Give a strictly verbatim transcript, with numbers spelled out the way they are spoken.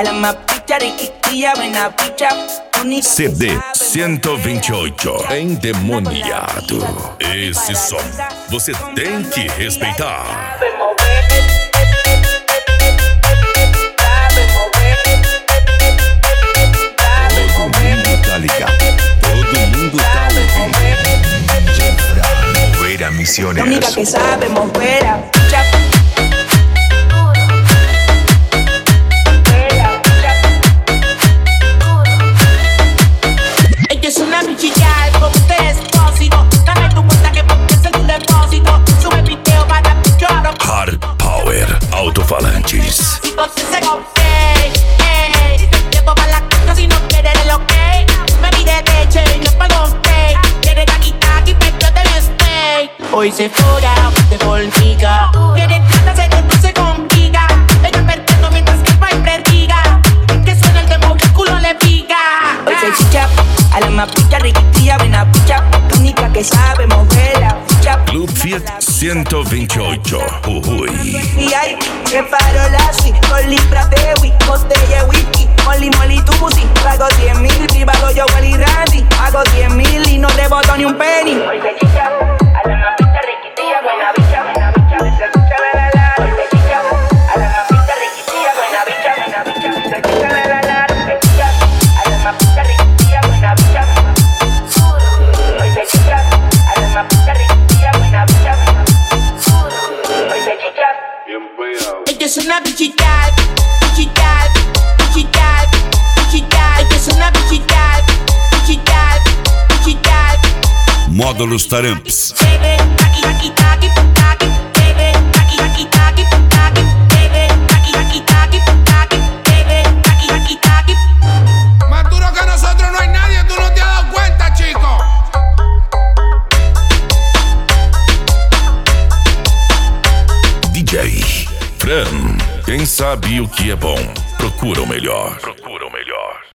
C D cento e vinte e oito. Endemoniado. Esse som você tem que respeitar. Todo mundo tá ligado. Todo mundo tá ouvindo. Jeffra Moreira Misiones. La única que sabe mover a Es una bichilla, como un despósito. Dame tu cuenta que porque es tu depósito. Sube video para llorar. Hard Power Altofalantes. Si entonces se confey, ey. Llevo para la casa si no quiere el ok. Me pide leche y no pago pay. Quiere taqui taqui, pero te stay. Hoy se fuera, se fornica. Quiere plata, se no se complica. Ella perdiendo mientras que el país prediga. Que suena el demo que el culo le pica. hoy se chicha, a la más picha, riquitilla, buena picha. La única que sabe mover la ficha. Club Fiat ciento vinte e oito. Uy. Y hay que farola así, con libras de whisky, botella de whisky, molly molly tu pussy. Pago cien mil, privado yo, Wally Randy. Pago diez mil y no reboto ni un penny. Hoy se chicha, a la más picha, riquitilla, buena bicha, buena bicha, se escucha la la la. Hoy se chicha, a la más picha, riquitilla, buena bicha, buena bicha, se escucha la la la. Hoy se chicha, a la más picha, riquitilla, buena bicha. Hoy se chicha, a la más picha, riquitilla, buena bicha. Hoy se chicha. Ella es una bichita, bichita, bichita, bichita. Ella es una bichita, bichita, bichita. Módulos Taramps. Bebe, taqui, taqui, taqui, taqui. Bebe, taqui, taqui, taqui, taqui. Bebe, taqui, taqui, taqui, taqui. Bebe, taqui, taqui, taqui. Más duro que nosotros no hay nadie, tú no te has dado cuenta, chico. D J Fran. Quem sabe o que é bom, procura o melhor.